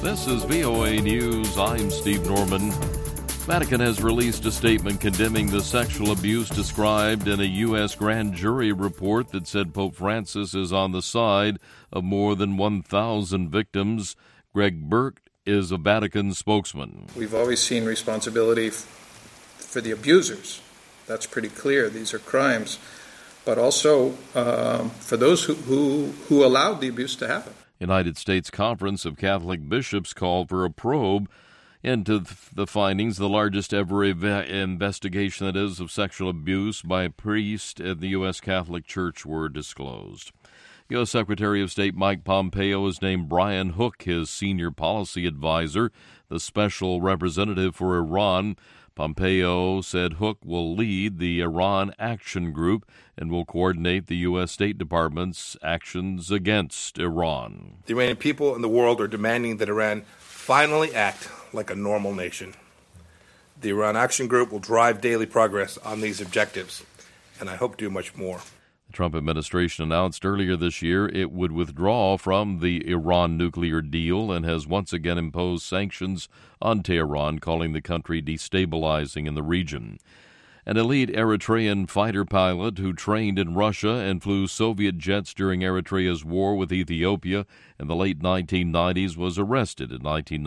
This is VOA News. I'm Steve Norman. Vatican has released a statement condemning the sexual abuse described in a U.S. grand jury report that said Pope Francis is on the side of more than 1,000 victims. Greg Burke is a Vatican spokesman. We've always seen responsibility for the abusers. That's pretty clear. These are crimes. But also for those who allowed the abuse to happen. United States Conference of Catholic Bishops called for a probe into the findings, the largest ever investigation, that is, of sexual abuse by a priest in the U.S. Catholic Church were disclosed. U.S. Secretary of State Mike Pompeo has named Brian Hook his senior policy advisor, the special representative for Iran. Pompeo said Hook will lead the Iran Action Group and will coordinate the U.S. State Department's actions against Iran. The Iranian people and the world are demanding that Iran finally act like a normal nation. The Iran Action Group will drive daily progress on these objectives, and I hope to do much more. The Trump administration announced earlier this year it would withdraw from the Iran nuclear deal and has once again imposed sanctions on Tehran, calling the country destabilizing in the region. An elite Eritrean fighter pilot who trained in Russia and flew Soviet jets during Eritrea's war with Ethiopia in the late 1990s was arrested in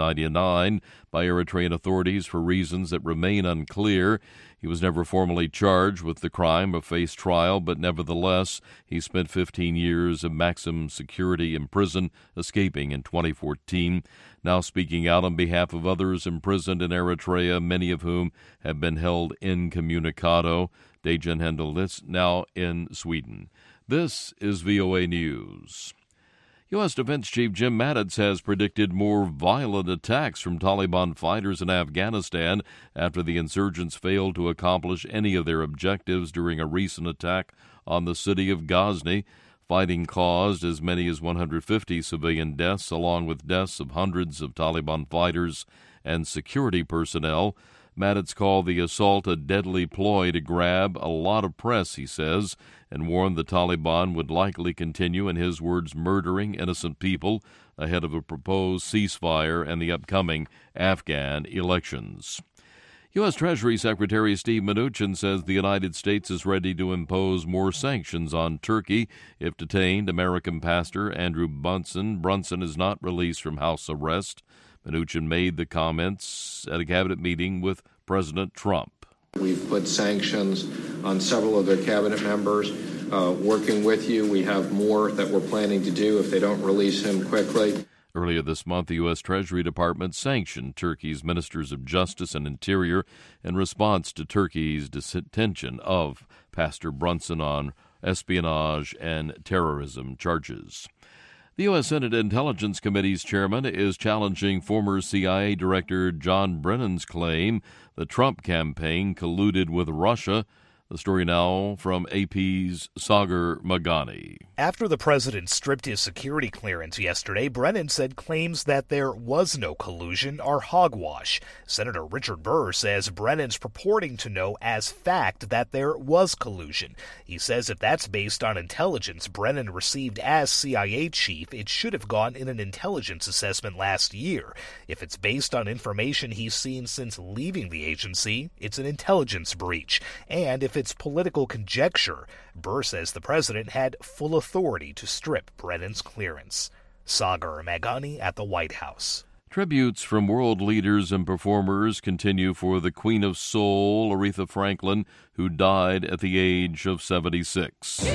1999 by Eritrean authorities for reasons that remain unclear. He was never formally charged with the crime or faced trial, but nevertheless, he spent 15 years of maximum security in prison, escaping in 2014. Now speaking out on behalf of others imprisoned in Eritrea, many of whom have been held incommunicado. Dejan Hendel, now in Sweden. This is VOA News. U.S. Defense Chief Jim Mattis has predicted more violent attacks from Taliban fighters in Afghanistan after the insurgents failed to accomplish any of their objectives during a recent attack on the city of Ghazni. Fighting caused as many as 150 civilian deaths, along with deaths of hundreds of Taliban fighters and security personnel. Mattis called the assault a deadly ploy to grab a lot of press, he says, and warned the Taliban would likely continue, in his words, murdering innocent people ahead of a proposed ceasefire and the upcoming Afghan elections. U.S. Treasury Secretary Steve Mnuchin says the United States is ready to impose more sanctions on Turkey if detained American pastor Andrew Brunson is not released from house arrest. Mnuchin made the comments at a cabinet meeting with President Trump. We've put sanctions on several of their cabinet members. Working with you, we have more that we're planning to do if they don't release him quickly. Earlier this month, the U.S. Treasury Department sanctioned Turkey's ministers of justice and interior in response to Turkey's detention of Pastor Brunson on espionage and terrorism charges. The U.S. Senate Intelligence Committee's chairman is challenging former CIA Director John Brennan's claim the Trump campaign colluded with Russia. The story now from AP's Sagar Magani. After the president stripped his security clearance yesterday, Brennan said claims that there was no collusion are hogwash. Senator Richard Burr says Brennan's purporting to know as fact that there was collusion. He says if that's based on intelligence Brennan received as CIA chief, it should have gone in an intelligence assessment last year. If it's based on information he's seen since leaving the agency, it's an intelligence breach. And if it's political conjecture, Burr says the president had full authority to strip Brennan's clearance. Sagar Magani at the White House. Tributes from world leaders and performers continue for the Queen of Soul, Aretha Franklin, who died at the age of 76.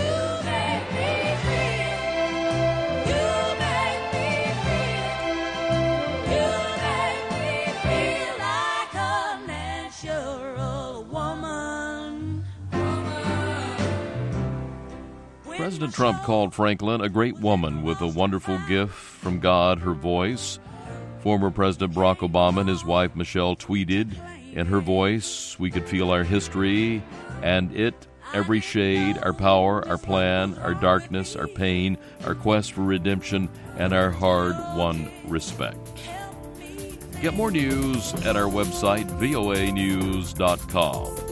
President Trump called Franklin a great woman with a wonderful gift from God, her voice. Former President Barack Obama and his wife Michelle tweeted, "In her voice, we could feel our history and it, every shade, our power, our plan, our darkness, our pain, our quest for redemption, and our hard-won respect." Get more news at our website, voanews.com.